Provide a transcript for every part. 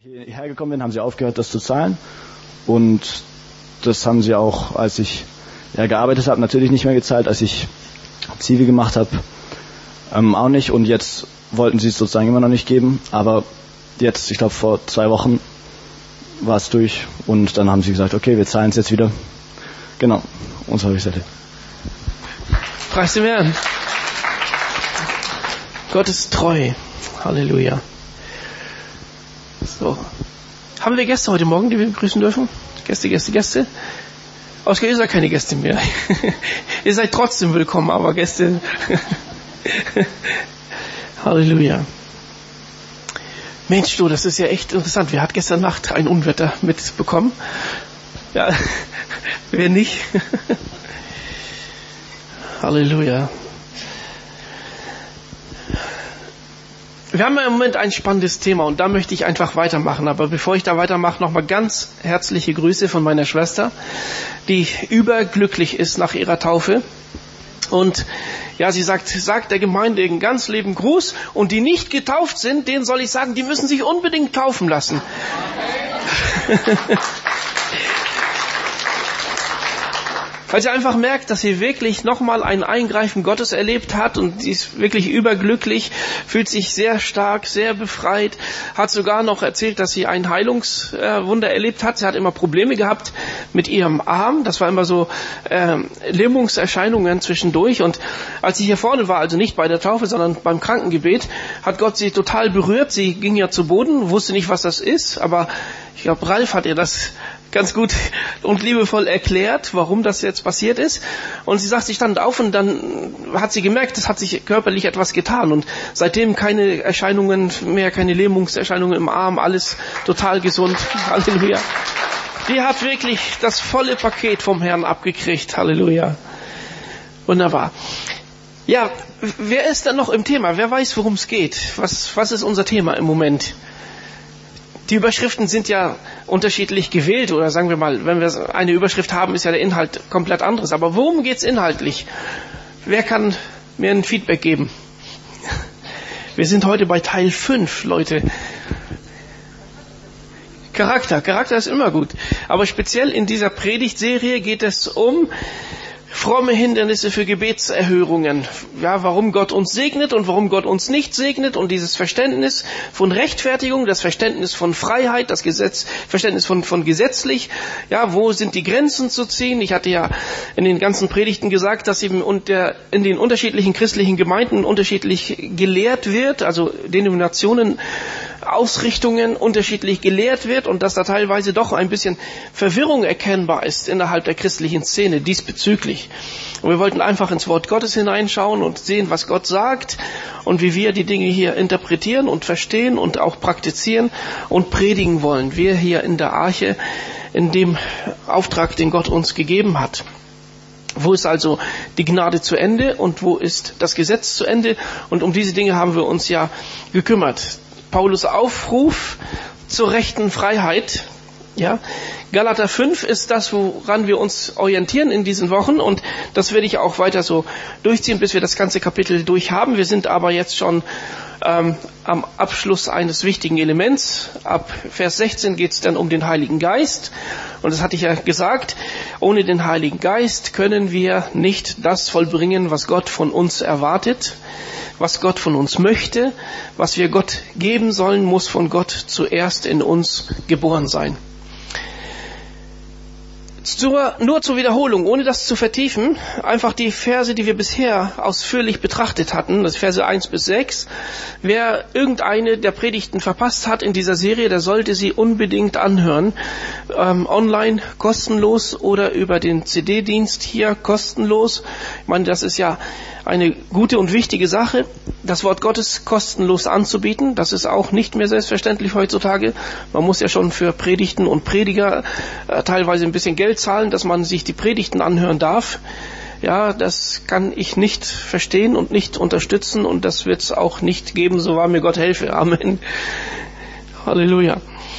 hierher gekommen bin, haben sie aufgehört, das zu zahlen. Und das haben sie auch, als ich gearbeitet habe, natürlich nicht mehr gezahlt. Als ich Zivi gemacht habe, auch nicht. Und jetzt wollten sie es sozusagen immer noch nicht geben. Aber jetzt, ich glaube vor 2 Wochen, war es durch. Und dann haben sie gesagt, okay, wir zahlen es jetzt wieder. Genau, und so habe ich es erlebt. Preis dem Herrn. Gott ist treu. Halleluja. So. Haben wir Gäste heute Morgen, die wir begrüßen dürfen? Gäste? Oskar, ihr seid keine Gäste mehr. Ihr seid trotzdem willkommen, aber Gäste. Halleluja. Mensch, du, das ist ja echt interessant. Wer hat gestern Nacht ein Unwetter mitbekommen? Ja, wer nicht? Halleluja. Wir haben im Moment ein spannendes Thema und da möchte ich einfach weitermachen. Aber bevor ich da weitermache, nochmal ganz herzliche Grüße von meiner Schwester, die überglücklich ist nach ihrer Taufe. Und ja, sie sagt der Gemeinde einen ganz lieben Gruß. Und die nicht getauft sind, denen soll ich sagen, die müssen sich unbedingt taufen lassen. Weil sie einfach merkt, dass sie wirklich nochmal ein Eingreifen Gottes erlebt hat und sie ist wirklich überglücklich, fühlt sich sehr stark, sehr befreit, hat sogar noch erzählt, dass sie ein Heilungswunder erlebt hat. Sie hat immer Probleme gehabt mit ihrem Arm, das war immer so Lähmungserscheinungen zwischendurch und als sie hier vorne war, also nicht bei der Taufe, sondern beim Krankengebet, hat Gott sie total berührt. Sie ging ja zu Boden, wusste nicht, was das ist, aber ich glaube, Ralf hat ihr das ganz gut und liebevoll erklärt, warum das jetzt passiert ist. Und sie sagt, sie stand auf und dann hat sie gemerkt, es hat sich körperlich etwas getan. Und seitdem keine Erscheinungen mehr, keine Lähmungserscheinungen im Arm, alles total gesund. Halleluja. Die hat wirklich das volle Paket vom Herrn abgekriegt. Halleluja. Wunderbar. Ja, wer ist denn noch im Thema? Wer weiß, worum es geht? Was ist unser Thema im Moment? Die Überschriften sind ja unterschiedlich gewählt oder sagen wir mal, wenn wir eine Überschrift haben, ist ja der Inhalt komplett anderes. Aber worum geht's inhaltlich? Wer kann mir ein Feedback geben? Wir sind heute bei Teil 5, Leute. Charakter ist immer gut. Aber speziell in dieser Predigtserie geht es um fromme Hindernisse für Gebetserhörungen. Ja, warum Gott uns segnet und warum Gott uns nicht segnet und dieses Verständnis von Rechtfertigung, das Verständnis von Freiheit, das Verständnis von gesetzlich. Ja, wo sind die Grenzen zu ziehen? Ich hatte ja in den ganzen Predigten gesagt, dass eben in den unterschiedlichen christlichen Gemeinden unterschiedlich gelehrt wird, also Denominationen, Ausrichtungen unterschiedlich gelehrt wird und dass da teilweise doch ein bisschen Verwirrung erkennbar ist innerhalb der christlichen Szene diesbezüglich. Und wir wollten einfach ins Wort Gottes hineinschauen und sehen, was Gott sagt und wie wir die Dinge hier interpretieren und verstehen und auch praktizieren und predigen wollen. Wir hier in der Arche, in dem Auftrag, den Gott uns gegeben hat. Wo ist also die Gnade zu Ende und wo ist das Gesetz zu Ende? Und um diese Dinge haben wir uns ja gekümmert. Paulus Aufruf zur rechten Freiheit. Ja, Galater 5 ist das, woran wir uns orientieren in diesen Wochen und das werde ich auch weiter so durchziehen, bis wir das ganze Kapitel durch haben. Wir sind aber jetzt schon am Abschluss eines wichtigen Elements. Ab Vers 16 geht es dann um den Heiligen Geist und das hatte ich ja gesagt, ohne den Heiligen Geist können wir nicht das vollbringen, was Gott von uns erwartet, was Gott von uns möchte, was wir Gott geben sollen, muss von Gott zuerst in uns geboren sein. Nur zur Wiederholung, ohne das zu vertiefen, einfach die Verse, die wir bisher ausführlich betrachtet hatten, das Verse 1 bis 6. Wer irgendeine der Predigten verpasst hat in dieser Serie, der sollte sie unbedingt anhören. Online kostenlos oder über den CD-Dienst hier kostenlos. Ich meine, das ist ja eine gute und wichtige Sache, das Wort Gottes kostenlos anzubieten. Das ist auch nicht mehr selbstverständlich heutzutage. Man muss ja schon für Predigten und Prediger teilweise ein bisschen Geld zahlen, dass man sich die Predigten anhören darf. Ja, das kann ich nicht verstehen und nicht unterstützen und das wird es auch nicht geben, so wahr mir Gott helfe. Amen. Halleluja.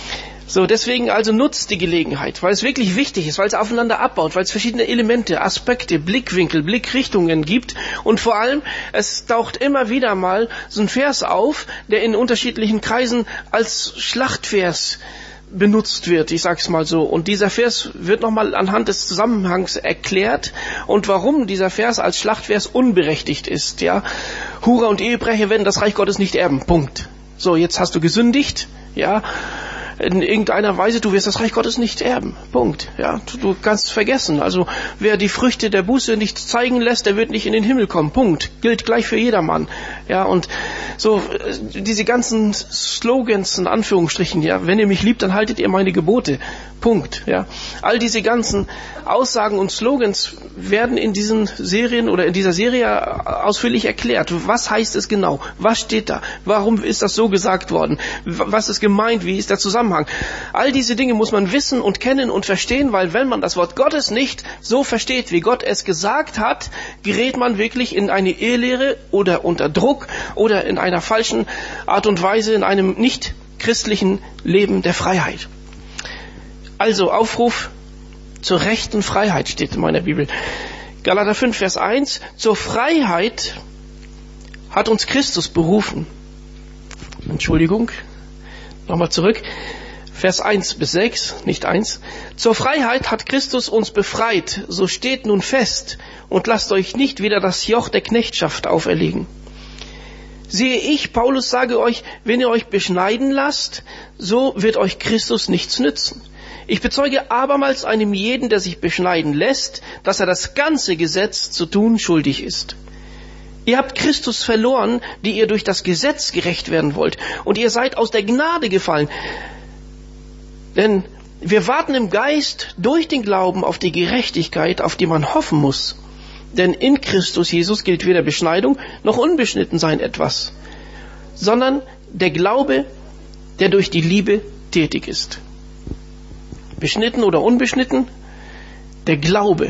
So, deswegen also nutzt die Gelegenheit, weil es wirklich wichtig ist, weil es aufeinander abbaut, weil es verschiedene Elemente, Aspekte, Blickwinkel, Blickrichtungen gibt und vor allem, es taucht immer wieder mal so ein Vers auf, der in unterschiedlichen Kreisen als Schlachtvers benutzt wird, ich sag's mal so. Und dieser Vers wird nochmal anhand des Zusammenhangs erklärt und warum dieser Vers als Schlachtvers unberechtigt ist. Ja, Hurer und Ehebrecher werden das Reich Gottes nicht erben. Punkt. So, jetzt hast du gesündigt, ja, in irgendeiner Weise, du wirst das Reich Gottes nicht erben. Punkt. Ja, du kannst es vergessen. Also, wer die Früchte der Buße nicht zeigen lässt, der wird nicht in den Himmel kommen. Punkt. Gilt gleich für jedermann. Ja, und so, diese ganzen Slogans, in Anführungsstrichen, ja, wenn ihr mich liebt, dann haltet ihr meine Gebote. Punkt. Ja. All diese ganzen Aussagen und Slogans werden in diesen Serien oder in dieser Serie ausführlich erklärt. Was heißt es genau? Was steht da? Warum ist das so gesagt worden? Was ist gemeint? Wie ist der Zusammenhang? All diese Dinge muss man wissen und kennen und verstehen, weil wenn man das Wort Gottes nicht so versteht, wie Gott es gesagt hat, gerät man wirklich in eine Irrlehre oder unter Druck oder in einer falschen Art und Weise, in einem nicht christlichen Leben der Freiheit. Also Aufruf zur rechten Freiheit steht in meiner Bibel. Galater 5, Vers 1. Zur Freiheit hat uns Christus berufen. Entschuldigung. Nochmal zurück. Vers 1 bis 6, nicht 1. Zur Freiheit hat Christus uns befreit. So steht nun fest und lasst euch nicht wieder das Joch der Knechtschaft auferlegen. Siehe ich, Paulus, sage euch, wenn ihr euch beschneiden lasst, so wird euch Christus nichts nützen. Ich bezeuge abermals einem jeden, der sich beschneiden lässt, dass er das ganze Gesetz zu tun schuldig ist. Ihr habt Christus verloren, die ihr durch das Gesetz gerecht werden wollt, und ihr seid aus der Gnade gefallen. Denn wir warten im Geist durch den Glauben auf die Gerechtigkeit, auf die man hoffen muss. Denn in Christus Jesus gilt weder Beschneidung noch Unbeschnittensein etwas, sondern der Glaube, der durch die Liebe tätig ist. Beschnitten oder unbeschnitten, der Glaube,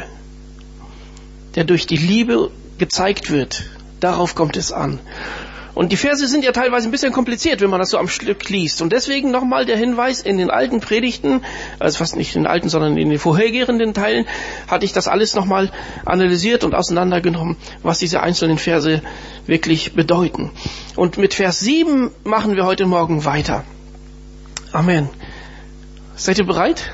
der durch die Liebe gezeigt wird, darauf kommt es an. Und die Verse sind ja teilweise ein bisschen kompliziert, wenn man das so am Stück liest. Und deswegen nochmal der Hinweis, in den alten Predigten, also fast nicht in den alten, sondern in den vorhergehenden Teilen, hatte ich das alles nochmal analysiert und auseinandergenommen, was diese einzelnen Verse wirklich bedeuten. Und mit Vers 7 machen wir heute Morgen weiter. Amen. Seid ihr bereit?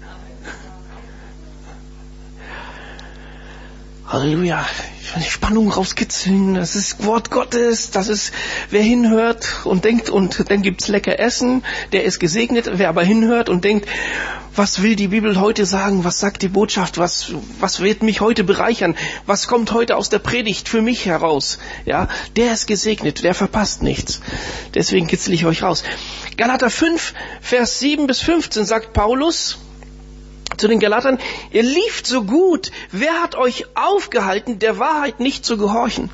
Halleluja. Ich will die Spannung rauskitzeln. Das ist Wort Gottes. Das ist, wer hinhört und denkt, und dann gibt's lecker Essen, der ist gesegnet. Wer aber hinhört und denkt, was will die Bibel heute sagen? Was sagt die Botschaft? Was wird mich heute bereichern? Was kommt heute aus der Predigt für mich heraus? Ja, der ist gesegnet. Der verpasst nichts. Deswegen kitzel ich euch raus. Galater 5, Vers 7 bis 15 sagt Paulus zu den Galatern, ihr lieft so gut. Wer hat euch aufgehalten, der Wahrheit nicht zu gehorchen?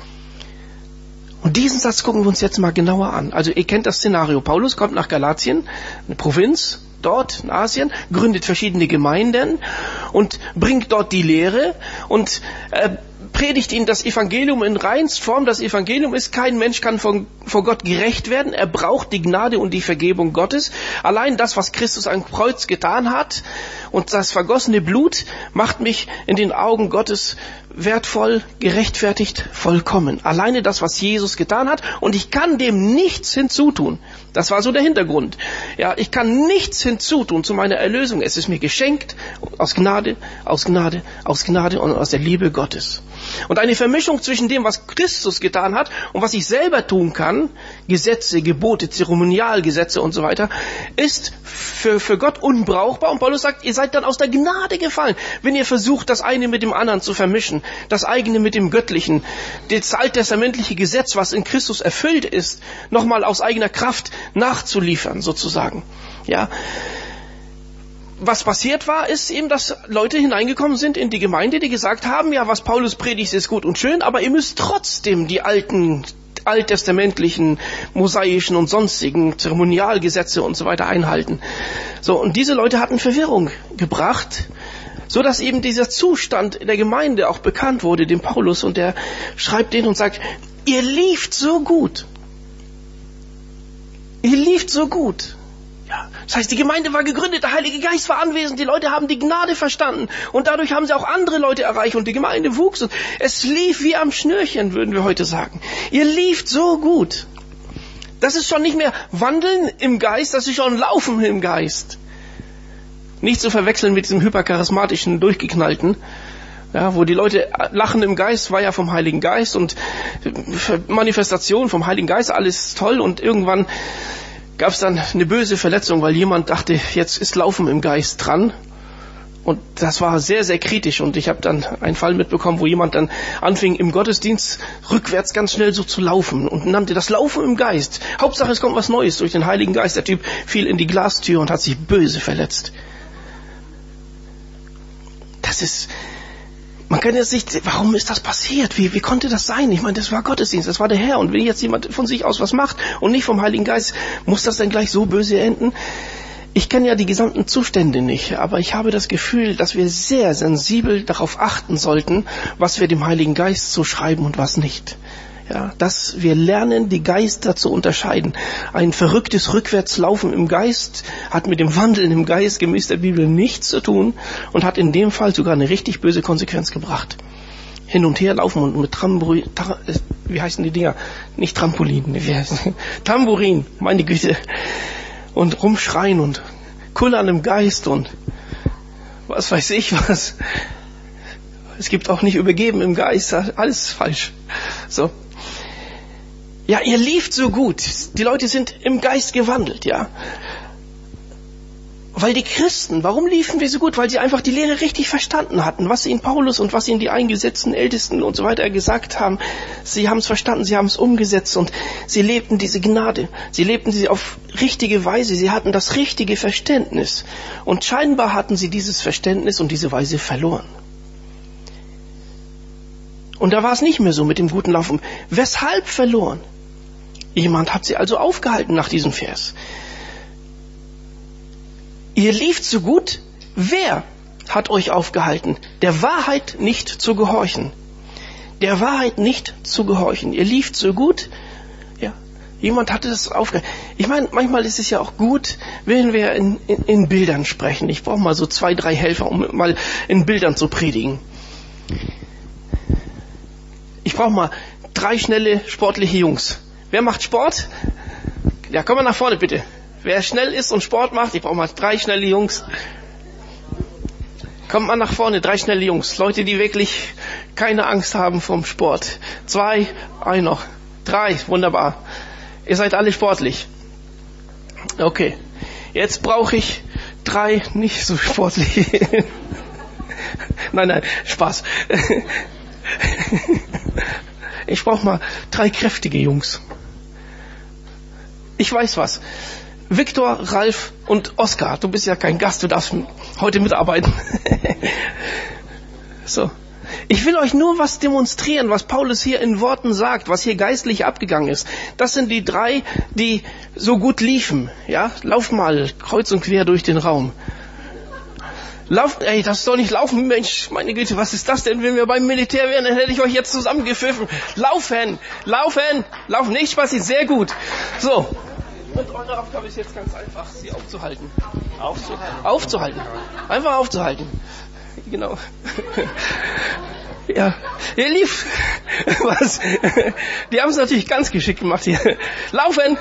Und diesen Satz gucken wir uns jetzt mal genauer an. Also ihr kennt das Szenario. Paulus kommt nach Galatien, eine Provinz, dort in Asien, gründet verschiedene Gemeinden und bringt dort die Lehre und predigt ihnen das Evangelium in Reinstform. Das Evangelium ist, kein Mensch kann vor Gott gerecht werden. Er braucht die Gnade und die Vergebung Gottes. Allein das, was Christus am Kreuz getan hat und das vergossene Blut, macht mich in den Augen Gottes wertvoll, gerechtfertigt, vollkommen. Alleine das, was Jesus getan hat, und ich kann dem nichts hinzutun. Das war so der Hintergrund. Ja, ich kann nichts hinzutun zu meiner Erlösung. Es ist mir geschenkt aus Gnade, aus Gnade, aus Gnade und aus der Liebe Gottes. Und eine Vermischung zwischen dem, was Christus getan hat und was ich selber tun kann, Gesetze, Gebote, Zeremonialgesetze und so weiter, ist für Gott unbrauchbar. Und Paulus sagt, ihr seid dann aus der Gnade gefallen, wenn ihr versucht, das eine mit dem anderen zu vermischen, das eigene mit dem Göttlichen, das alttestamentliche Gesetz, was in Christus erfüllt ist, nochmal aus eigener Kraft nachzuliefern, sozusagen. Ja. Was passiert war, ist eben, dass Leute hineingekommen sind in die Gemeinde, die gesagt haben, ja, was Paulus predigt, ist gut und schön, aber ihr müsst trotzdem die alttestamentlichen, mosaischen und sonstigen Zeremonialgesetze und so weiter einhalten. So, und diese Leute hatten Verwirrung gebracht, so dass eben dieser Zustand der Gemeinde auch bekannt wurde, dem Paulus, und der schreibt denen und sagt, ihr lieft so gut. Ihr lieft so gut. Ja, das heißt, die Gemeinde war gegründet, der Heilige Geist war anwesend, die Leute haben die Gnade verstanden und dadurch haben sie auch andere Leute erreicht und die Gemeinde wuchs und es lief wie am Schnürchen, würden wir heute sagen. Ihr lieft so gut. Das ist schon nicht mehr Wandeln im Geist, das ist schon Laufen im Geist. Nicht zu verwechseln mit diesem hypercharismatischen, durchgeknallten, ja, wo die Leute lachen im Geist, war ja vom Heiligen Geist und Manifestation vom Heiligen Geist, alles toll und irgendwann gab es dann eine böse Verletzung, weil jemand dachte, jetzt ist Laufen im Geist dran. Und das war sehr, sehr kritisch. Und ich habe dann einen Fall mitbekommen, wo jemand dann anfing, im Gottesdienst rückwärts ganz schnell so zu laufen und nannte das Laufen im Geist. Hauptsache, es kommt was Neues durch den Heiligen Geist. Der Typ fiel in die Glastür und hat sich böse verletzt. Das ist... Man kann jetzt nicht, warum ist das passiert? Wie konnte das sein? Ich meine, das war Gottesdienst, das war der Herr. Und wenn jetzt jemand von sich aus was macht und nicht vom Heiligen Geist, muss das dann gleich so böse enden? Ich kenne ja die gesamten Zustände nicht, aber ich habe das Gefühl, dass wir sehr sensibel darauf achten sollten, was wir dem Heiligen Geist zuschreiben und was nicht. Ja, dass wir lernen, die Geister zu unterscheiden. Ein verrücktes Rückwärtslaufen im Geist hat mit dem Wandeln im Geist gemäß der Bibel nichts zu tun und hat in dem Fall sogar eine richtig böse Konsequenz gebracht. Hin und her laufen und mit wie heißen die Dinger? Nicht Trampolin, wie heißen Tambourin, meine Güte. Und rumschreien und kullern im Geist und was weiß ich was. Es gibt auch nicht übergeben im Geist, alles falsch. So. Ja, ihr lieft so gut. Die Leute sind im Geist gewandelt, ja. Weil die Christen, warum liefen wir so gut? Weil sie einfach die Lehre richtig verstanden hatten, was ihnen Paulus und was ihnen die eingesetzten Ältesten und so weiter gesagt haben. Sie haben es verstanden, sie haben es umgesetzt und sie lebten diese Gnade. Sie lebten sie auf richtige Weise, sie hatten das richtige Verständnis. Und scheinbar hatten sie dieses Verständnis und diese Weise verloren. Und da war es nicht mehr so mit dem guten Laufen. Weshalb verloren? Jemand hat sie also aufgehalten nach diesem Vers. Ihr lieft so gut. Wer hat euch aufgehalten? Der Wahrheit nicht zu gehorchen. Der Wahrheit nicht zu gehorchen. Ihr lieft so gut. Ja, jemand hatte das aufgehalten. Ich meine, manchmal ist es ja auch gut, wenn wir in Bildern sprechen. Ich brauche mal so 2, 3 Helfer, um mal in Bildern zu predigen. Ich brauche mal 3 schnelle, sportliche Jungs. Wer macht Sport? Ja, komm mal nach vorne bitte. Wer schnell ist und Sport macht, ich brauche mal 3 schnelle Jungs. Kommt mal nach vorne, 3 schnelle Jungs. Leute, die wirklich keine Angst haben vom Sport. 2, ein noch. 3, wunderbar. Ihr seid alle sportlich. Okay. Jetzt brauche ich 3 nicht so sportliche. Nein, Spaß. Ich brauche mal 3 kräftige Jungs. Ich weiß was. Viktor, Ralf und Oskar. Du bist ja kein Gast, du darfst heute mitarbeiten. So. Ich will euch nur was demonstrieren, was Paulus hier in Worten sagt, was hier geistlich abgegangen ist. Das sind die 3, die so gut liefen. Ja, lauf mal kreuz und quer durch den Raum. Das ist doch nicht laufen, Mensch, meine Güte, was ist das denn, wenn wir beim Militär wären, dann hätte ich euch jetzt zusammengepfiffen. Laufen, nicht Spaß, sehr gut. So. Und eure Aufgabe ist jetzt ganz einfach, sie aufzuhalten. Aufzuhalten. Einfach aufzuhalten. Genau. Ja, ihr lief. Was? Die haben es natürlich ganz geschickt gemacht hier. Laufen!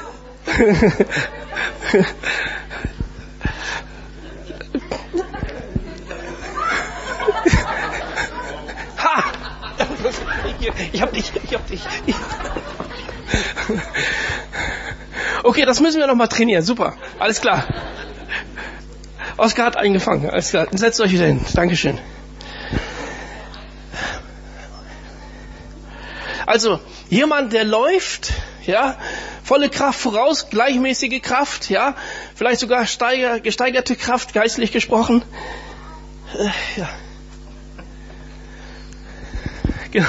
Ha! Ich hab dich. Okay, das müssen wir noch mal trainieren. Super, alles klar. Oskar hat eingefangen. Alles klar, setzt euch wieder hin. Dankeschön. Also, jemand, der läuft, ja, volle Kraft voraus, gleichmäßige Kraft, ja, vielleicht sogar gesteigerte Kraft, geistlich gesprochen. Ja. Genau.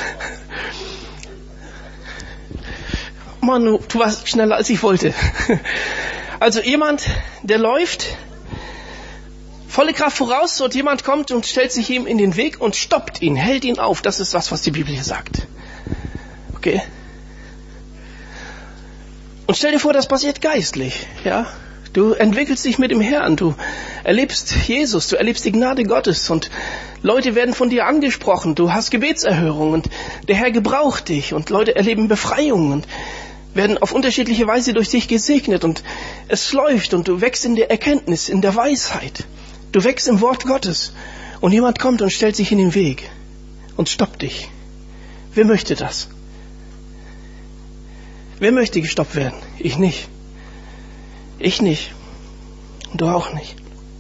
Mann, du warst schneller als ich wollte. Also jemand, der läuft, volle Kraft voraus und jemand kommt und stellt sich ihm in den Weg und stoppt ihn, hält ihn auf. Das ist was die Bibel hier sagt. Okay? Und stell dir vor, das passiert geistlich. Ja? Du entwickelst dich mit dem Herrn, du erlebst Jesus, du erlebst die Gnade Gottes und Leute werden von dir angesprochen, du hast Gebetserhörungen und der Herr gebraucht dich und Leute erleben Befreiungen und werden auf unterschiedliche Weise durch dich gesegnet und es läuft und du wächst in der Erkenntnis, in der Weisheit. Du wächst im Wort Gottes und jemand kommt und stellt sich in den Weg und stoppt dich. Wer möchte das? Wer möchte gestoppt werden? Ich nicht. Ich nicht. Und du auch nicht.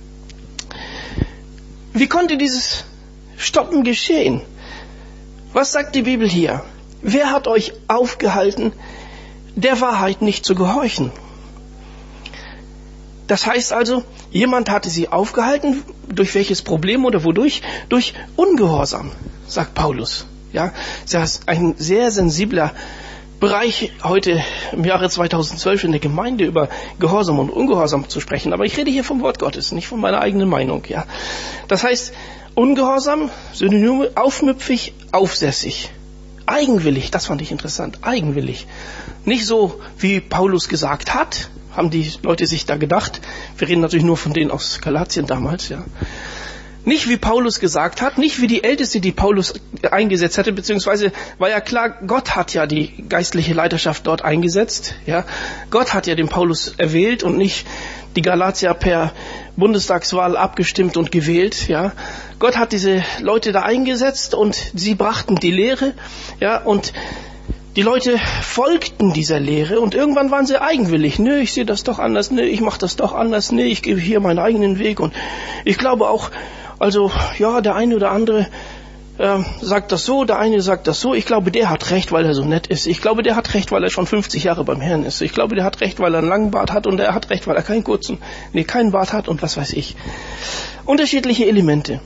Wie konnte dieses Stoppen geschehen? Was sagt die Bibel hier? Wer hat euch aufgehalten, der Wahrheit nicht zu gehorchen? Das heißt also, jemand hatte sie aufgehalten, durch welches Problem oder wodurch? Durch Ungehorsam, sagt Paulus. Ja, das ist ein sehr sensibler Bereich heute im Jahre 2012 in der Gemeinde über Gehorsam und Ungehorsam zu sprechen. Aber ich rede hier vom Wort Gottes, nicht von meiner eigenen Meinung. Ja, das heißt, Ungehorsam, Synonyme, aufmüpfig, aufsässig. Eigenwillig, das fand ich interessant, eigenwillig. Nicht so, wie Paulus gesagt hat, haben die Leute sich da gedacht. Wir reden natürlich nur von denen aus Galatien damals, ja. Nicht wie Paulus gesagt hat, nicht wie die Älteste, die Paulus eingesetzt hatte, beziehungsweise war ja klar, Gott hat ja die geistliche Leiterschaft dort eingesetzt, ja. Gott hat ja den Paulus erwählt und nicht die Galatier per Bundestagswahl abgestimmt und gewählt, ja. Gott hat diese Leute da eingesetzt und sie brachten die Lehre, ja, und die Leute folgten dieser Lehre und irgendwann waren sie eigenwillig. Nö, ich sehe das doch anders, nö, ich mache das doch anders, nö, ich gehe hier meinen eigenen Weg und ich glaube auch, also, ja, der eine oder andere sagt das so, der eine sagt das so. Ich glaube, der hat recht, weil er so nett ist. Ich glaube, der hat recht, weil er schon 50 Jahre beim Herrn ist. Ich glaube, der hat recht, weil er einen langen Bart hat und er hat recht, weil er keinen Bart hat und was weiß ich. Unterschiedliche Elemente.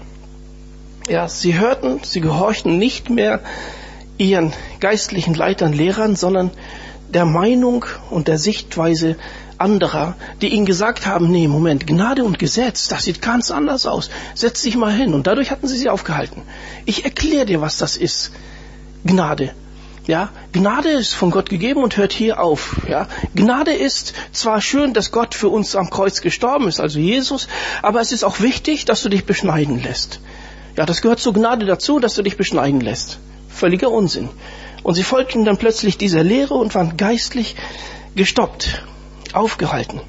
Ja, sie hörten, sie gehorchten nicht mehr ihren geistlichen Leitern, Lehrern, sondern der Meinung und der Sichtweise anderer, die ihnen gesagt haben, nee, Moment, Gnade und Gesetz, das sieht ganz anders aus. Setz dich mal hin. Und dadurch hatten sie aufgehalten. Ich erkläre dir, was das ist. Gnade. Ja, Gnade ist von Gott gegeben und hört hier auf. Ja, Gnade ist zwar schön, dass Gott für uns am Kreuz gestorben ist, also Jesus, aber es ist auch wichtig, dass du dich beschneiden lässt. Ja, das gehört zur Gnade dazu, dass du dich beschneiden lässt. Völliger Unsinn. Und sie folgten dann plötzlich dieser Lehre und waren geistlich gestoppt, aufgehalten.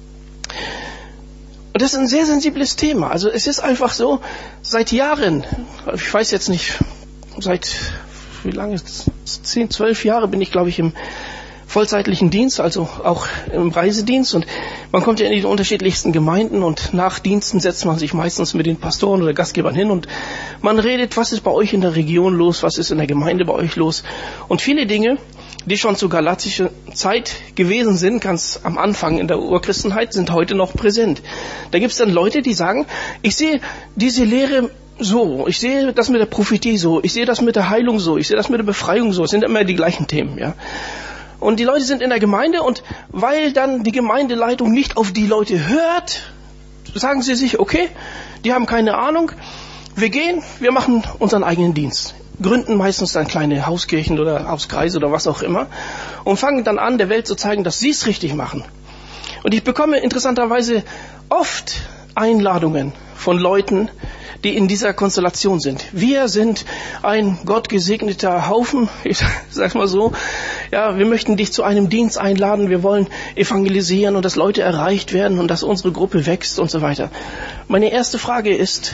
Und das ist ein sehr sensibles Thema. Also es ist einfach so, seit Jahren, ich weiß jetzt nicht, seit wie lange, 10, 12 Jahre bin ich, glaube ich, im vollzeitlichen Dienst, also auch im Reisedienst, und man kommt ja in die unterschiedlichsten Gemeinden und nach Diensten setzt man sich meistens mit den Pastoren oder Gastgebern hin und man redet, was ist bei euch in der Region los, was ist in der Gemeinde bei euch los, und viele Dinge, die schon zur galatischen Zeit gewesen sind, ganz am Anfang in der Urchristenheit, sind heute noch präsent. Da gibt es dann Leute, die sagen, ich sehe diese Lehre so, ich sehe das mit der Prophetie so, ich sehe das mit der Heilung so, ich sehe das mit der Befreiung so, es sind immer die gleichen Themen, ja. Und die Leute sind in der Gemeinde und weil dann die Gemeindeleitung nicht auf die Leute hört, sagen sie sich, okay, die haben keine Ahnung, wir machen unseren eigenen Dienst. Gründen meistens dann kleine Hauskirchen oder Hauskreise oder was auch immer und fangen dann an, der Welt zu zeigen, dass sie es richtig machen. Und ich bekomme interessanterweise oft Einladungen von Leuten, die in dieser Konstellation sind. Wir sind ein gottgesegneter Haufen, ich sag's mal so. Ja, wir möchten dich zu einem Dienst einladen, wir wollen evangelisieren und dass Leute erreicht werden und dass unsere Gruppe wächst und so weiter. Meine erste Frage ist,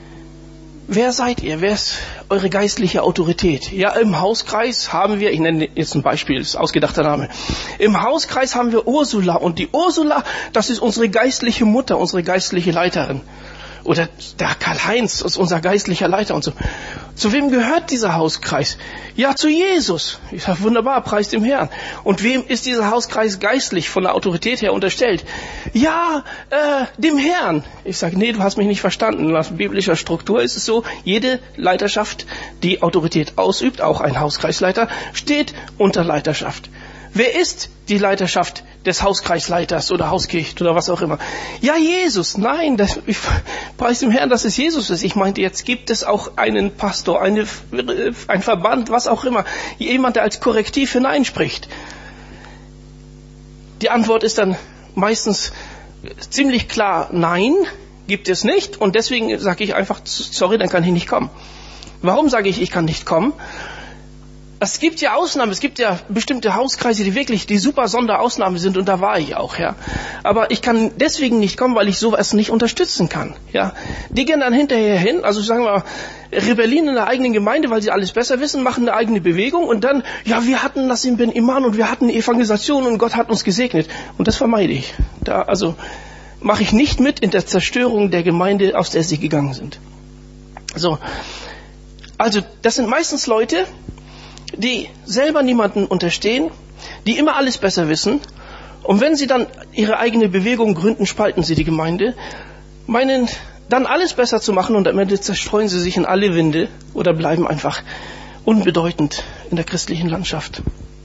wer seid ihr? Wer ist eure geistliche Autorität? Ja, im Hauskreis haben wir, ich nenne jetzt ein Beispiel, ist ausgedachter Name. Im Hauskreis haben wir Ursula und die Ursula, das ist unsere geistliche Mutter, unsere geistliche Leiterin. Oder der Karl-Heinz ist unser geistlicher Leiter und so. Zu wem gehört dieser Hauskreis? Ja, zu Jesus. Ich sage, wunderbar, preis dem Herrn. Und wem ist dieser Hauskreis geistlich von der Autorität her unterstellt? Ja, dem Herrn. Ich sage, nee, du hast mich nicht verstanden. Nach biblischer Struktur ist es so, jede Leiterschaft, die Autorität ausübt, auch ein Hauskreisleiter, steht unter Leiterschaft. Wer ist die Leiterschaft des Hauskreisleiters oder Hauskirchen oder was auch immer? Ja, Jesus. Nein, ich preis dem Herrn, dass es Jesus ist. Ich meinte, jetzt gibt es auch einen Pastor, ein Verband, was auch immer. Jemand, der als Korrektiv hineinspricht. Die Antwort ist dann meistens, ziemlich klar, nein, gibt es nicht. Und deswegen sage ich einfach, sorry, dann kann ich nicht kommen. Warum sage ich kann nicht kommen? Es gibt ja Ausnahmen, es gibt ja bestimmte Hauskreise, die wirklich die super Sonderausnahme sind, und da war ich auch, ja. Aber ich kann deswegen nicht kommen, weil ich sowas nicht unterstützen kann, ja. Die gehen dann hinterher hin, also sagen wir mal, rebellieren in der eigenen Gemeinde, weil sie alles besser wissen, machen eine eigene Bewegung und dann, ja, wir hatten Nassim Ben Iman und wir hatten Evangelisation und Gott hat uns gesegnet. Und das vermeide ich. Da, also, mache ich nicht mit in der Zerstörung der Gemeinde, aus der sie gegangen sind. So. Also, das sind meistens Leute, die selber niemanden unterstehen, die immer alles besser wissen, und wenn sie dann ihre eigene Bewegung gründen, spalten sie die Gemeinde, meinen dann alles besser zu machen, und am Ende zerstreuen sie sich in alle Winde oder bleiben einfach unbedeutend in der christlichen Landschaft.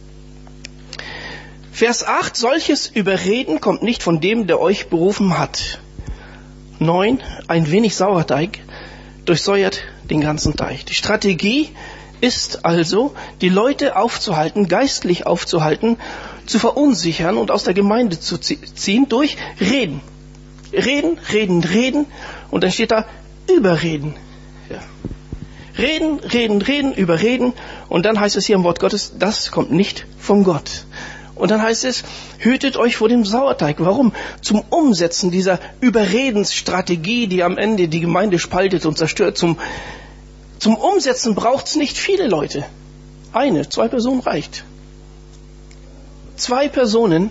Vers 8, solches Überreden kommt nicht von dem, der euch berufen hat. 9, ein wenig Sauerteig durchsäuert den ganzen Teig. Die Strategie ist also, die Leute aufzuhalten, geistlich aufzuhalten, zu verunsichern und aus der Gemeinde zu ziehen durch Reden. Reden, reden, reden, und dann steht da Überreden. Ja. Reden, reden, reden, überreden, und dann heißt es hier im Wort Gottes, das kommt nicht von Gott. Und dann heißt es, hütet euch vor dem Sauerteig. Warum? Zum Umsetzen dieser Überredensstrategie, die am Ende die Gemeinde spaltet und zerstört. Zum Umsetzen braucht es nicht viele Leute. 1, 2 Personen reicht. 2 Personen,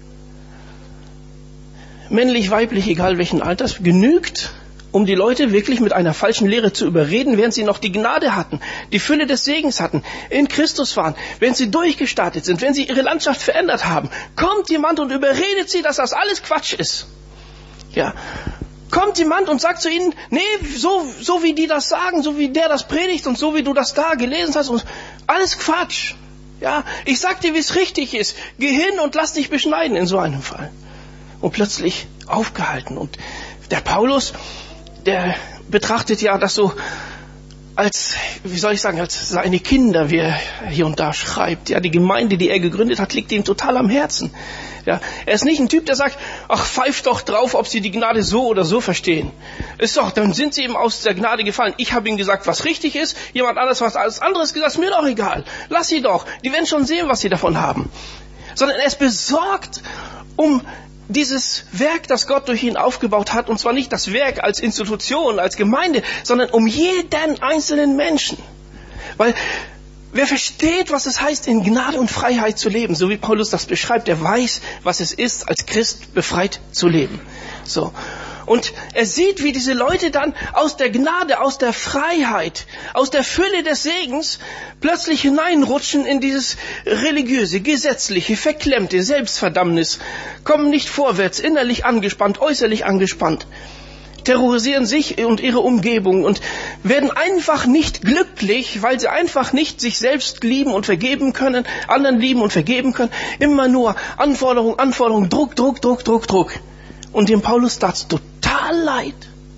männlich, weiblich, egal welchen Alters, genügt, um die Leute wirklich mit einer falschen Lehre zu überreden, während sie noch die Gnade hatten, die Fülle des Segens hatten, in Christus waren, wenn sie durchgestartet sind, wenn sie ihre Landschaft verändert haben. Kommt jemand und überredet sie, dass das alles Quatsch ist. Ja. Kommt jemand und sagt zu ihnen, nee, so wie die das sagen, so wie der das predigt und so wie du das da gelesen hast, und alles Quatsch. Ja, ich sag dir, wie es richtig ist. Geh hin und lass dich beschneiden in so einem Fall. Und plötzlich aufgehalten. Und der Paulus, der betrachtet ja das so als, wie soll ich sagen, als seine Kinder, wie er hier und da schreibt. Ja, die Gemeinde, die er gegründet hat, liegt ihm total am Herzen. Ja, er ist nicht ein Typ, der sagt, ach, pfeift doch drauf, ob sie die Gnade so oder so verstehen. Ist doch, dann sind sie eben aus der Gnade gefallen. Ich habe ihnen gesagt, was richtig ist, jemand anderes was alles anderes gesagt, ist mir doch egal. Lass sie doch, die werden schon sehen, was sie davon haben. Sondern er ist besorgt um dieses Werk, das Gott durch ihn aufgebaut hat, und zwar nicht das Werk als Institution, als Gemeinde, sondern um jeden einzelnen Menschen. Weil wer versteht, was es heißt, in Gnade und Freiheit zu leben, so wie Paulus das beschreibt, der weiß, was es ist, als Christ befreit zu leben. So. Und er sieht, wie diese Leute dann aus der Gnade, aus der Freiheit, aus der Fülle des Segens plötzlich hineinrutschen in dieses religiöse, gesetzliche, verklemmte Selbstverdammnis, kommen nicht vorwärts, innerlich angespannt, äußerlich angespannt, terrorisieren sich und ihre Umgebung und werden einfach nicht glücklich, weil sie einfach nicht sich selbst lieben und vergeben können, anderen lieben und vergeben können. Immer nur Anforderung, Anforderung, Druck, Druck, Druck, Druck, Druck. Und dem Paulus tat's total leid,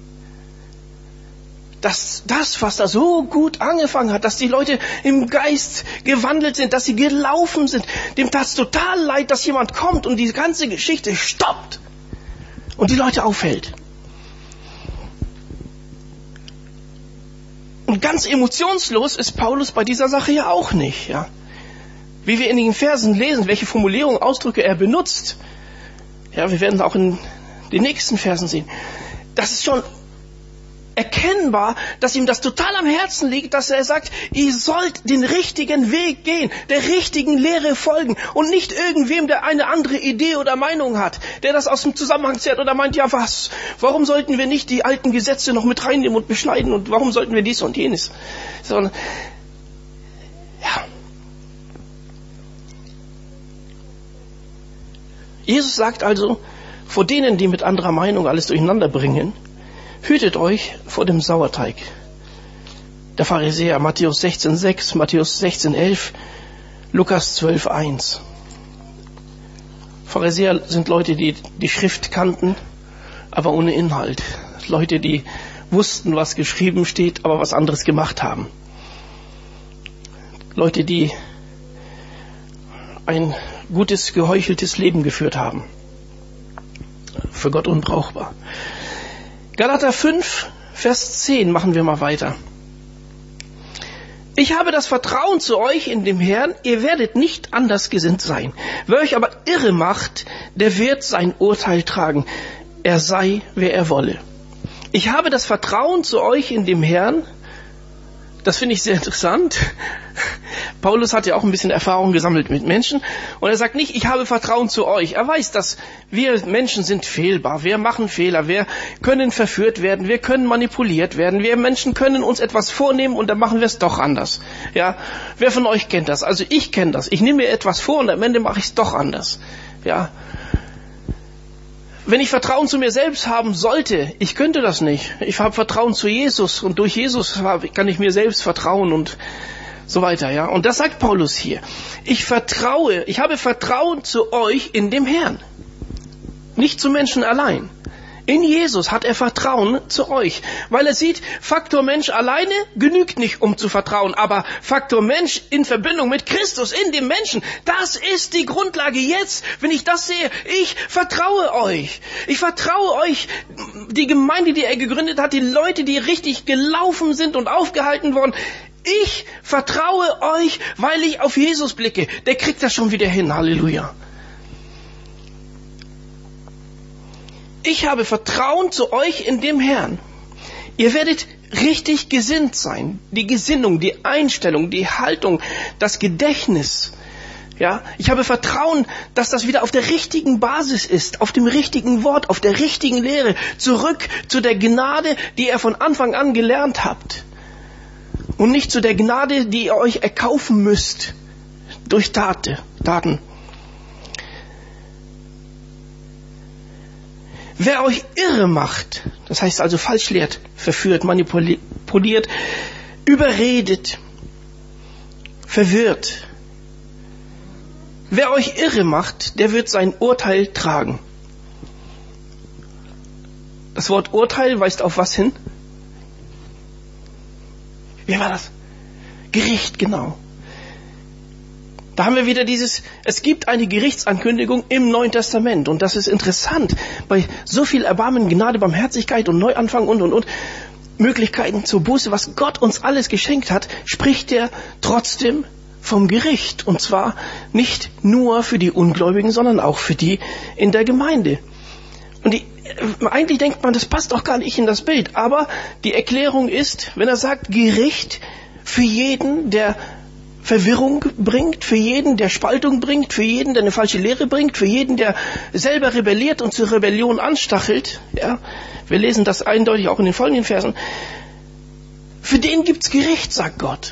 dass das, was da so gut angefangen hat, dass die Leute im Geist gewandelt sind, dass sie gelaufen sind, dem tat's total leid, dass jemand kommt und diese ganze Geschichte stoppt und die Leute aufhält. Und ganz emotionslos ist Paulus bei dieser Sache ja auch nicht. Ja? Wie wir in den Versen lesen, welche Formulierungen, Ausdrücke er benutzt. Ja, wir werden auch in den nächsten Versen sehen. Das ist schon erkennbar, dass ihm das total am Herzen liegt, dass er sagt, ihr sollt den richtigen Weg gehen, der richtigen Lehre folgen und nicht irgendwem, der eine andere Idee oder Meinung hat, der das aus dem Zusammenhang zerrt oder meint, ja was, warum sollten wir nicht die alten Gesetze noch mit reinnehmen und beschneiden und warum sollten wir dies und jenes? Sondern, ja. Jesus sagt also, vor denen, die mit anderer Meinung alles durcheinander bringen, hütet euch vor dem Sauerteig. Der Pharisäer, Matthäus 16,6, Matthäus 16,11, Lukas 12,1. Pharisäer sind Leute, die die Schrift kannten, aber ohne Inhalt. Leute, die wussten, was geschrieben steht, aber was anderes gemacht haben. Leute, die ein gutes, geheucheltes Leben geführt haben. für Gott unbrauchbar. Galater 5, Vers 10 machen wir mal weiter. Ich habe das Vertrauen zu euch in dem Herrn, ihr werdet nicht anders gesinnt sein. Wer euch aber irre macht, der wird sein Urteil tragen. Er sei, wer er wolle. Ich habe das Vertrauen zu euch in dem Herrn. Das finde ich sehr interessant. Paulus hat ja auch ein bisschen Erfahrung gesammelt mit Menschen. Und er sagt nicht, ich habe Vertrauen zu euch. Er weiß, dass wir Menschen sind fehlbar. Wir machen Fehler. Wir können verführt werden. Wir können manipuliert werden. Wir Menschen können uns etwas vornehmen und dann machen wir es doch anders. Ja, wer von euch kennt das? Also ich kenne das. Ich nehme mir etwas vor und am Ende mache ich es doch anders. Ja. Wenn ich Vertrauen zu mir selbst haben sollte, ich könnte das nicht. Ich habe Vertrauen zu Jesus und durch Jesus kann ich mir selbst vertrauen und so weiter, ja. Und das sagt Paulus hier. Ich habe Vertrauen zu euch in dem Herrn. Nicht zu Menschen allein. In Jesus hat er Vertrauen zu euch, weil er sieht, Faktor Mensch alleine genügt nicht, um zu vertrauen, aber Faktor Mensch in Verbindung mit Christus, in dem Menschen, das ist die Grundlage jetzt, wenn ich das sehe. Ich vertraue euch. Ich vertraue euch, die Gemeinde, die er gegründet hat, die Leute, die richtig gelaufen sind und aufgehalten worden. Ich vertraue euch, weil ich auf Jesus blicke. Der kriegt das schon wieder hin. Halleluja. Ich habe Vertrauen zu euch in dem Herrn. Ihr werdet richtig gesinnt sein. Die Gesinnung, die Einstellung, die Haltung, das Gedächtnis. Ja, ich habe Vertrauen, dass das wieder auf der richtigen Basis ist, auf dem richtigen Wort, auf der richtigen Lehre. Zurück zu der Gnade, die ihr von Anfang an gelernt habt. Und nicht zu der Gnade, die ihr euch erkaufen müsst. Durch Taten. Wer euch irre macht, das heißt also falsch lehrt, verführt, manipuliert, überredet, verwirrt. Wer euch irre macht, der wird sein Urteil tragen. Das Wort Urteil weist auf was hin? Wie war das? Gericht, genau. Da haben wir wieder es gibt eine Gerichtsankündigung im Neuen Testament. Und das ist interessant. Bei so viel Erbarmen, Gnade, Barmherzigkeit und Neuanfang und Möglichkeiten zur Buße, was Gott uns alles geschenkt hat, spricht er trotzdem vom Gericht. Und zwar nicht nur für die Ungläubigen, sondern auch für die in der Gemeinde. Und eigentlich denkt man, das passt doch gar nicht in das Bild. Aber die Erklärung ist, wenn er sagt Gericht für jeden, der Verwirrung bringt, für jeden, der Spaltung bringt, für jeden, der eine falsche Lehre bringt, für jeden, der selber rebelliert und zur Rebellion anstachelt. Ja, wir lesen das eindeutig auch in den folgenden Versen. Für den gibt's Gericht, sagt Gott.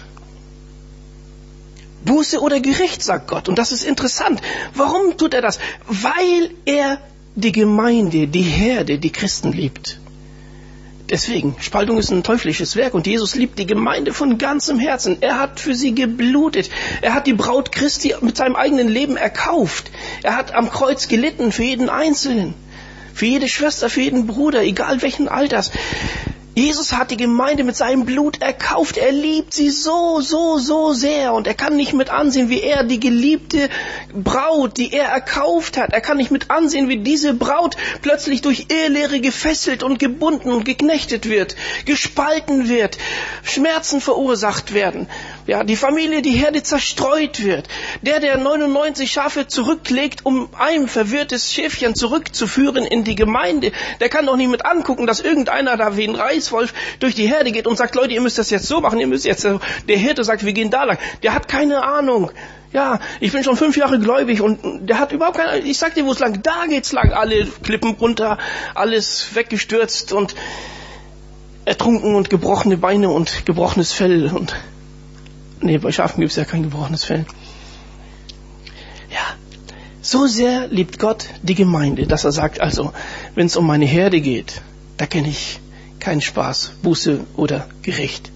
Buße oder Gericht, sagt Gott. Und das ist interessant. Warum tut er das? Weil er die Gemeinde, die Herde, die Christen liebt. Deswegen, Spaltung ist ein teuflisches Werk und Jesus liebt die Gemeinde von ganzem Herzen. Er hat für sie geblutet. Er hat die Braut Christi mit seinem eigenen Leben erkauft. Er hat am Kreuz gelitten für jeden Einzelnen, für jede Schwester, für jeden Bruder, egal welchen Alters. Jesus hat die Gemeinde mit seinem Blut erkauft. Er liebt sie so, so, so sehr. Und er kann nicht mit ansehen, wie er die geliebte Braut, die er erkauft hat. Er kann nicht mit ansehen, wie diese Braut plötzlich durch Ehelehre gefesselt und gebunden und geknechtet wird, gespalten wird, Schmerzen verursacht werden. Ja, die Familie, die Herde zerstreut wird. Der 99 Schafe zurücklegt, um ein verwirrtes Schäfchen zurückzuführen in die Gemeinde, der kann doch nicht mit angucken, dass irgendeiner da wie ein Reißwolf durch die Herde geht und sagt, Leute, ihr müsst das jetzt so machen, ihr müsst jetzt so. Der Hirte sagt, wir gehen da lang. Der hat keine Ahnung. Ja, ich bin schon 5 Jahre gläubig und der hat überhaupt keine Ahnung. Ich sag dir, wo es lang, da geht's lang. Alle Klippen runter, alles weggestürzt und ertrunken und gebrochene Beine und gebrochenes Fell und nee, bei Schafen gibt es ja kein gebrochenes Fell. Ja, so sehr liebt Gott die Gemeinde, dass er sagt, also, wenn es um meine Herde geht, da kenne ich keinen Spaß, Buße oder Gericht.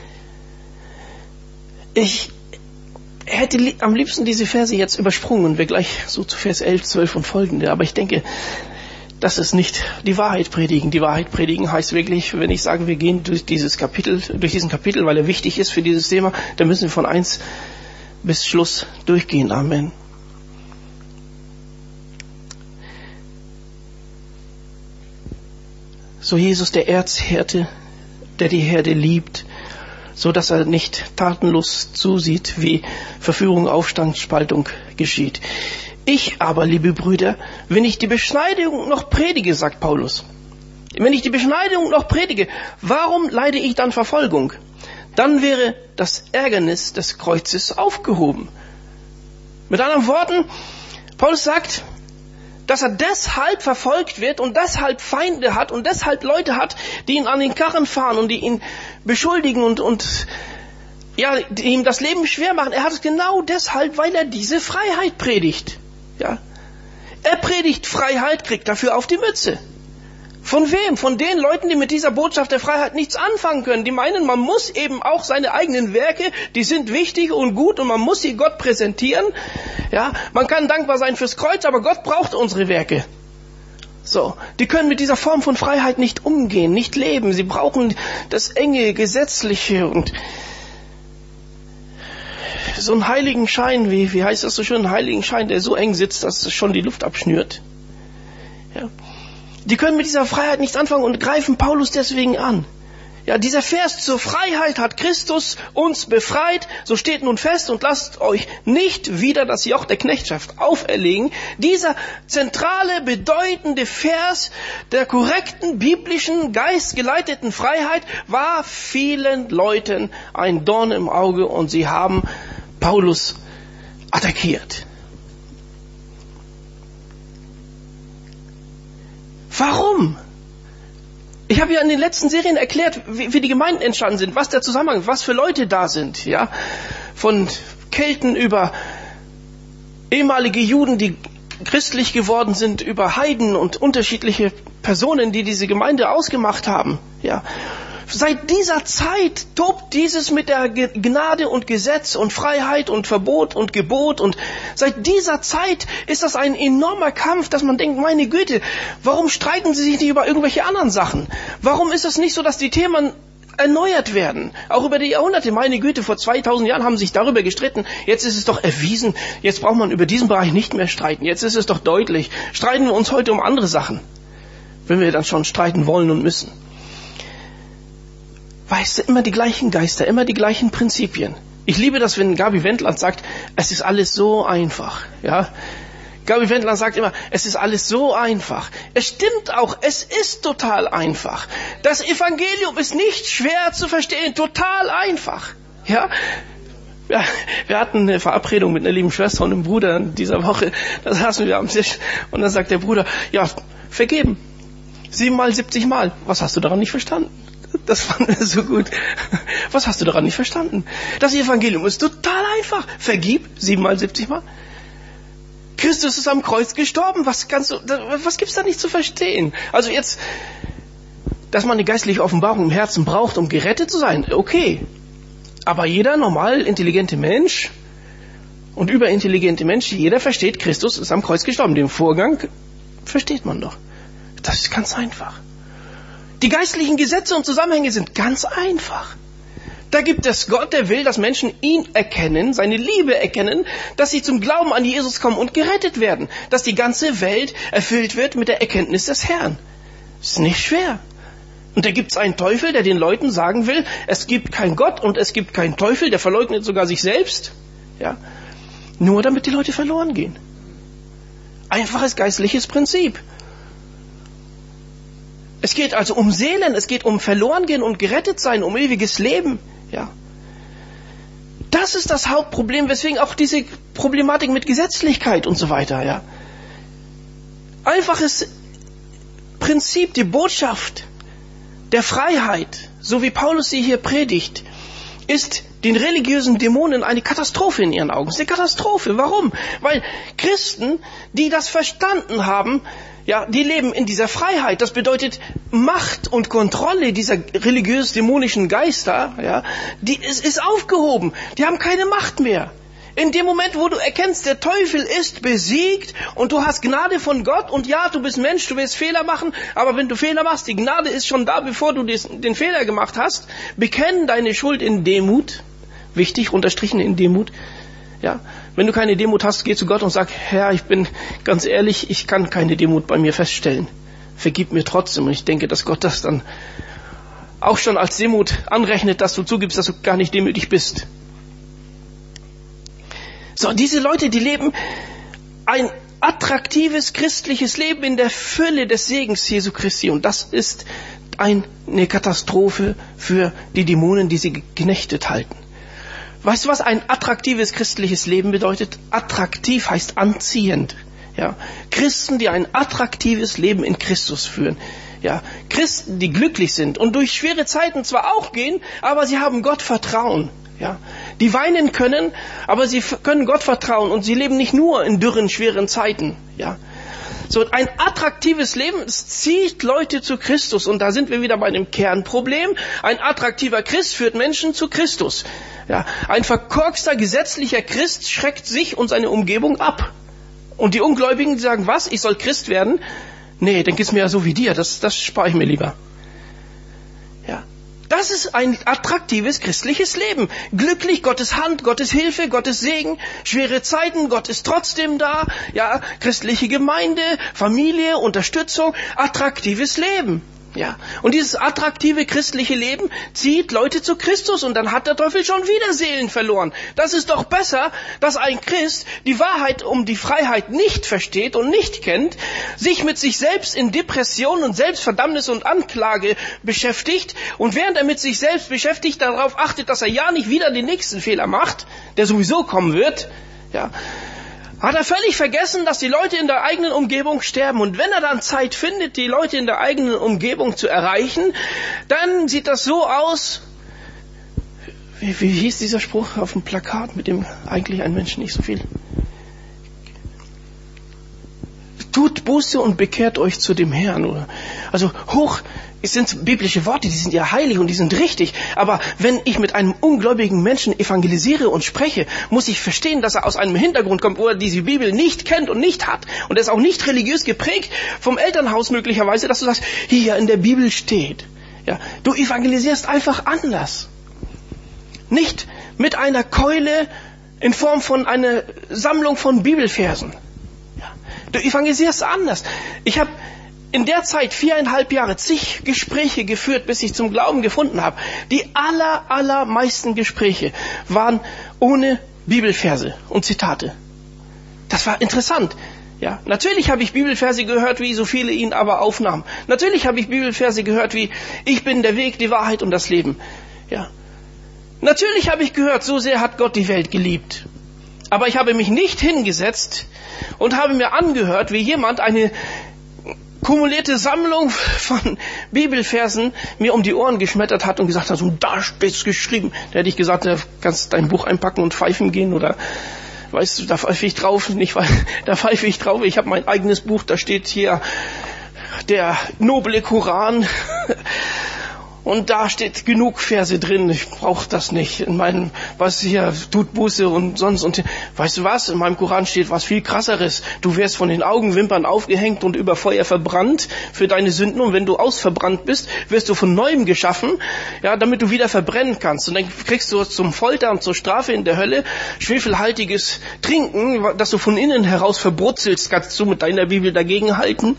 Ich hätte am liebsten diese Verse jetzt übersprungen und wir gleich so zu Vers 11, 12 und folgende, aber ich denke, das ist nicht die Wahrheit predigen. Die Wahrheit predigen heißt wirklich, wenn ich sage, wir gehen durch diesen Kapitel, weil er wichtig ist für dieses Thema, dann müssen wir von 1 bis Schluss durchgehen. Amen. so Jesus der Erzhirte, der die Herde liebt, so dass er nicht tatenlos zusieht, wie Verführung, Aufstand, Spaltung geschieht. Ich aber, liebe Brüder, wenn ich die Beschneidung noch predige, sagt Paulus, wenn ich die Beschneidung noch predige, warum leide ich dann Verfolgung? Dann wäre das Ärgernis des Kreuzes aufgehoben. Mit anderen Worten, Paulus sagt, dass er deshalb verfolgt wird und deshalb Feinde hat und deshalb Leute hat, die ihn an den Karren fahren und die ihn beschuldigen und die ihm das Leben schwer machen. Er hat es genau deshalb, weil er diese Freiheit predigt. Ja. Er predigt Freiheit, kriegt dafür auf die Mütze. Von wem? Von den Leuten, die mit dieser Botschaft der Freiheit nichts anfangen können. Die meinen, man muss eben auch seine eigenen Werke, die sind wichtig und gut und man muss sie Gott präsentieren. Ja, man kann dankbar sein fürs Kreuz, aber Gott braucht unsere Werke. So, die können mit dieser Form von Freiheit nicht umgehen, nicht leben. Sie brauchen das enge, gesetzliche und so einen heiligen Schein, wie heißt das so schön, einen heiligen Schein, der so eng sitzt, dass es schon die Luft abschnürt. Ja. Die können mit dieser Freiheit nichts anfangen und greifen Paulus deswegen an. Ja, dieser Vers, zur Freiheit hat Christus uns befreit, so steht nun fest und lasst euch nicht wieder das Joch der Knechtschaft auferlegen. Dieser zentrale, bedeutende Vers der korrekten, biblischen, geistgeleiteten Freiheit war vielen Leuten ein Dorn im Auge und sie haben Paulus attackiert. Warum? Ich habe ja in den letzten Serien erklärt, wie die Gemeinden entstanden sind, was der Zusammenhang, was für Leute da sind, ja, von Kelten über ehemalige Juden, die christlich geworden sind, über Heiden und unterschiedliche Personen, die diese Gemeinde ausgemacht haben, ja. Seit dieser Zeit tobt dieses mit der Gnade und Gesetz und Freiheit und Verbot und Gebot und seit dieser Zeit ist das ein enormer Kampf, dass man denkt, meine Güte, warum streiten sie sich nicht über irgendwelche anderen Sachen? Warum ist es nicht so, dass die Themen erneuert werden? Auch über die Jahrhunderte, meine Güte, vor 2000 Jahren haben sie sich darüber gestritten, jetzt ist es doch erwiesen, jetzt braucht man über diesen Bereich nicht mehr streiten, jetzt ist es doch deutlich, streiten wir uns heute um andere Sachen, wenn wir dann schon streiten wollen und müssen. Weißt du, immer die gleichen Geister, immer die gleichen Prinzipien. Ich liebe das, wenn Gabi Wendland sagt, es ist alles so einfach. Ja? Gabi Wendland sagt immer, es ist alles so einfach. Es stimmt auch, es ist total einfach. Das Evangelium ist nicht schwer zu verstehen, total einfach. Ja? Ja, wir hatten eine Verabredung mit einer lieben Schwester und einem Bruder in dieser Woche. Da saßen wir am Tisch und dann sagt der Bruder, ja, vergeben. 7 mal, 70 Mal. Was hast du daran nicht verstanden? Das fand er so gut. Was hast du daran nicht verstanden? Das Evangelium ist total einfach. Vergib 7 mal, 70 Mal. Christus ist am Kreuz gestorben. Was gibt's da nicht zu verstehen? Also jetzt, dass man eine geistliche Offenbarung im Herzen braucht, um gerettet zu sein, okay. Aber jeder normal intelligente Mensch und überintelligente Mensch, jeder versteht, Christus ist am Kreuz gestorben. Den Vorgang versteht man doch. Das ist ganz einfach. Die geistlichen Gesetze und Zusammenhänge sind ganz einfach. Da gibt es Gott, der will, dass Menschen ihn erkennen, seine Liebe erkennen, dass sie zum Glauben an Jesus kommen und gerettet werden. Dass die ganze Welt erfüllt wird mit der Erkenntnis des Herrn. Ist nicht schwer. Und da gibt es einen Teufel, der den Leuten sagen will, es gibt keinen Gott und es gibt keinen Teufel, der verleugnet sogar sich selbst. Ja? Nur damit die Leute verloren gehen. Einfaches geistliches Prinzip. Es geht also um Seelen, es geht um Verlorengehen und gerettet sein, um ewiges Leben. Ja. Das ist das Hauptproblem, weswegen auch diese Problematik mit Gesetzlichkeit und so weiter. Ja. Einfaches Prinzip, die Botschaft der Freiheit, so wie Paulus sie hier predigt, ist den religiösen Dämonen eine Katastrophe in ihren Augen. Es ist eine Katastrophe. Warum? Weil Christen, die das verstanden haben, ja, die leben in dieser Freiheit. Das bedeutet Macht und Kontrolle dieser religiös-dämonischen Geister, ja, die ist aufgehoben. Die haben keine Macht mehr. In dem Moment, wo du erkennst, der Teufel ist besiegt und du hast Gnade von Gott und ja, du bist Mensch, du wirst Fehler machen, aber wenn du Fehler machst, die Gnade ist schon da, bevor du den Fehler gemacht hast. Bekenn deine Schuld in Demut. Wichtig, unterstrichen in Demut. Ja, wenn du keine Demut hast, geh zu Gott und sag, Herr, ich bin ganz ehrlich, ich kann keine Demut bei mir feststellen. vergib mir trotzdem. Und ich denke, dass Gott das dann auch schon als Demut anrechnet, dass du zugibst, dass du gar nicht demütig bist. So, diese Leute, die leben ein attraktives christliches Leben in der Fülle des Segens Jesu Christi. Und das ist eine Katastrophe für die Dämonen, die sie geknechtet halten. Weißt du, was ein attraktives christliches Leben bedeutet? Attraktiv heißt anziehend. Ja, Christen, die ein attraktives Leben in Christus führen. Ja, Christen, die glücklich sind und durch schwere Zeiten zwar auch gehen, aber sie haben Gott Vertrauen. Ja, die weinen können, aber sie können Gott vertrauen und sie leben nicht nur in dürren, schweren Zeiten. Ja, so ein attraktives Leben, es zieht Leute zu Christus und da sind wir wieder bei dem Kernproblem. Ein attraktiver Christ führt Menschen zu Christus. Ja, ein verkorkster gesetzlicher Christ schreckt sich und seine Umgebung ab. Und die Ungläubigen, die sagen, was, ich soll Christ werden? Nee, dann geht's mir ja so wie dir, das spare ich mir lieber. Ja, das ist ein attraktives christliches Leben. Glücklich, Gottes Hand, Gottes Hilfe, Gottes Segen, schwere Zeiten, Gott ist trotzdem da. Ja, christliche Gemeinde, Familie, Unterstützung, attraktives Leben. Ja, und dieses attraktive christliche Leben zieht Leute zu Christus und dann hat der Teufel schon wieder Seelen verloren. Das ist doch besser, dass ein Christ die Wahrheit um die Freiheit nicht versteht und nicht kennt, sich mit sich selbst in Depression und Selbstverdammnis und Anklage beschäftigt und während er mit sich selbst beschäftigt, darauf achtet, dass er ja nicht wieder den nächsten Fehler macht, der sowieso kommen wird, ja, hat er völlig vergessen, dass die Leute in der eigenen Umgebung sterben. Und wenn er dann Zeit findet, die Leute in der eigenen Umgebung zu erreichen, dann sieht das so aus, wie hieß dieser Spruch auf dem Plakat, mit dem eigentlich ein Mensch nicht so viel. Tut Buße und bekehrt euch zu dem Herrn. Oder? Also es sind biblische Worte, die sind ja heilig und die sind richtig. Aber wenn ich mit einem ungläubigen Menschen evangelisiere und spreche, muss ich verstehen, dass er aus einem Hintergrund kommt, wo er diese Bibel nicht kennt und nicht hat. Und er ist auch nicht religiös geprägt vom Elternhaus möglicherweise, dass du sagst, hier in der Bibel steht. Ja, du evangelisierst einfach anders. Nicht mit einer Keule in Form von einer Sammlung von Bibelversen. Ja, du evangelisierst anders. Ich habe in der Zeit 4,5 Jahre zig Gespräche geführt, bis ich zum Glauben gefunden habe. Die allermeisten Gespräche waren ohne Bibelverse und Zitate. Das war interessant. Ja, natürlich habe ich Bibelverse gehört, wie so viele ihn aber aufnahmen. Natürlich habe ich Bibelverse gehört, wie ich bin der Weg, die Wahrheit und das Leben. Ja. Natürlich habe ich gehört, so sehr hat Gott die Welt geliebt. Aber ich habe mich nicht hingesetzt und habe mir angehört, wie jemand eine kumulierte Sammlung von Bibelversen mir um die Ohren geschmettert hat und gesagt hat, so, da steht's geschrieben. Da hätte ich gesagt, da kannst du dein Buch einpacken und pfeifen gehen oder, weißt du, da pfeife ich drauf, nicht, weil, da pfeife ich drauf. Ich habe mein eigenes Buch, da steht hier der noble Koran und da steht genug Verse drin. Ich brauche das nicht. In meinem, was hier, tut Buße und sonst. Und weißt du was? In meinem Koran steht was viel krasseres. Du wirst von den Augenwimpern aufgehängt und über Feuer verbrannt für deine Sünden. Und wenn du ausverbrannt bist, wirst du von Neuem geschaffen, ja, damit du wieder verbrennen kannst. Und dann kriegst du zum Folter und zur Strafe in der Hölle schwefelhaltiges Trinken, das du von innen heraus verbrutzelst. Kannst du mit deiner Bibel dagegen halten?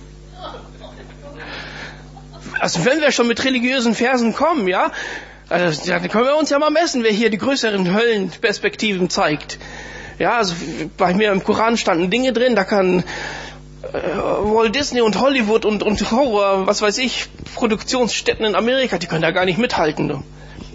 Also wenn wir schon mit religiösen Versen kommen, ja, also, dann können wir uns ja mal messen, wer hier die größeren Höllenperspektiven zeigt. Ja, also bei mir im Koran standen Dinge drin, da kann Walt Disney und Hollywood und Horror, was weiß ich, Produktionsstätten in Amerika, die können da gar nicht mithalten. Du.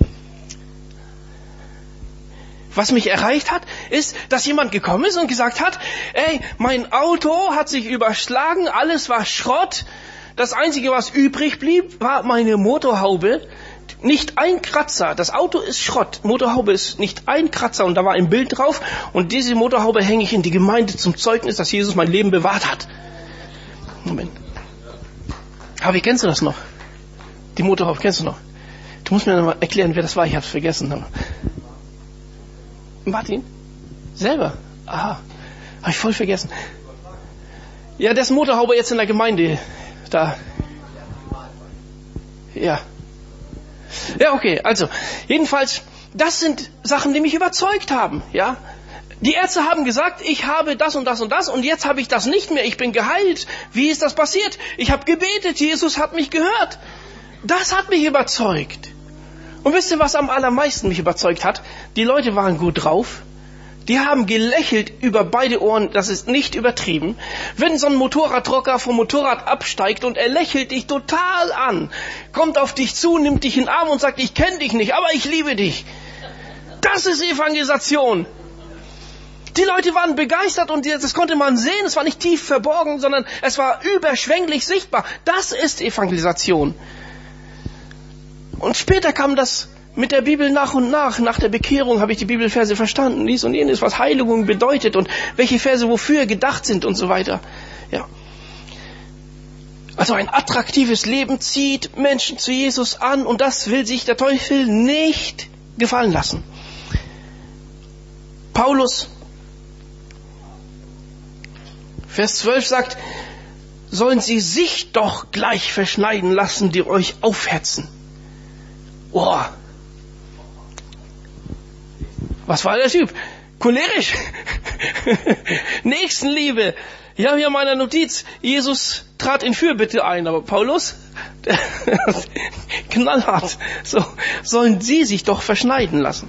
Was mich erreicht hat, ist, dass jemand gekommen ist und gesagt hat, ey, mein Auto hat sich überschlagen, alles war Schrott. Das Einzige, was übrig blieb, war meine Motorhaube. Nicht ein Kratzer. Das Auto ist Schrott. Motorhaube ist nicht ein Kratzer. Und da war ein Bild drauf. Und diese Motorhaube hänge ich in die Gemeinde zum Zeugnis, dass Jesus mein Leben bewahrt hat. Moment. Aber wie kennst du das noch? Die Motorhaube kennst du noch? Du musst mir noch mal erklären, wer das war. Ich habe es vergessen. Martin? Selber? Aha. Habe ich voll vergessen. Ja, das Motorhaube jetzt in der Gemeinde. Da. Ja. Ja, okay. Also, jedenfalls, das sind Sachen, die mich überzeugt haben. Ja. Die Ärzte haben gesagt, ich habe das und das und das und jetzt habe ich das nicht mehr. Ich bin geheilt. Wie ist das passiert? Ich habe gebetet. Jesus hat mich gehört. Das hat mich überzeugt. Und wisst ihr, was am allermeisten mich überzeugt hat? Die Leute waren gut drauf. Die haben gelächelt über beide Ohren. Das ist nicht übertrieben. Wenn so ein Motorradrocker vom Motorrad absteigt und er lächelt dich total an, kommt auf dich zu, nimmt dich in den Arm und sagt, ich kenne dich nicht, aber ich liebe dich. Das ist Evangelisation. Die Leute waren begeistert und das konnte man sehen. Es war nicht tief verborgen, sondern es war überschwänglich sichtbar. Das ist Evangelisation. Und später kam das mit der Bibel nach und nach. Nach der Bekehrung habe ich die Bibelverse verstanden, dies und jenes, was Heiligung bedeutet und welche Verse wofür gedacht sind und so weiter. Ja. Also ein attraktives Leben zieht Menschen zu Jesus an und das will sich der Teufel nicht gefallen lassen. Paulus, Vers 12 sagt, sollen sie sich doch gleich verschneiden lassen, die euch aufhetzen. Oh. Was war der Typ? Cholerisch. Nächstenliebe. Ich habe hier in meiner Notiz, Jesus trat in Fürbitte ein, aber Paulus, knallhart. So, sollen sie sich doch verschneiden lassen.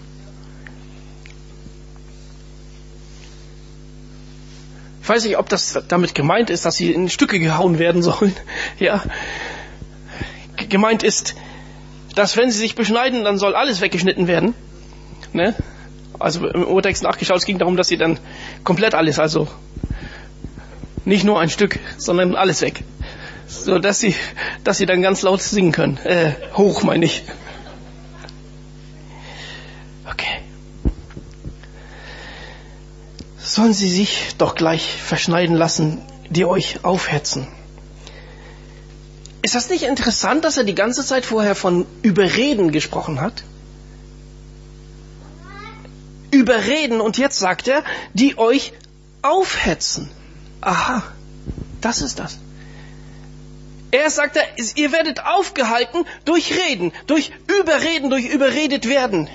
Ich weiß nicht, ob das damit gemeint ist, dass sie in Stücke gehauen werden sollen. Ja. Gemeint ist, dass wenn sie sich beschneiden, dann soll alles weggeschnitten werden. Ne? Also im Urtext nachgeschaut, es ging darum, dass sie dann komplett alles, also nicht nur ein Stück, sondern alles weg. So dass sie dann ganz laut singen können. Hoch meine ich. Okay. Sollen sie sich doch gleich verschneiden lassen, die euch aufhetzen. Ist das nicht interessant, dass er die ganze Zeit vorher von Überreden gesprochen hat? Überreden und jetzt sagt er, die euch aufhetzen. Aha, das ist das. Erst sagt er, ihr werdet aufgehalten durch Reden, durch Überreden, durch überredet werden.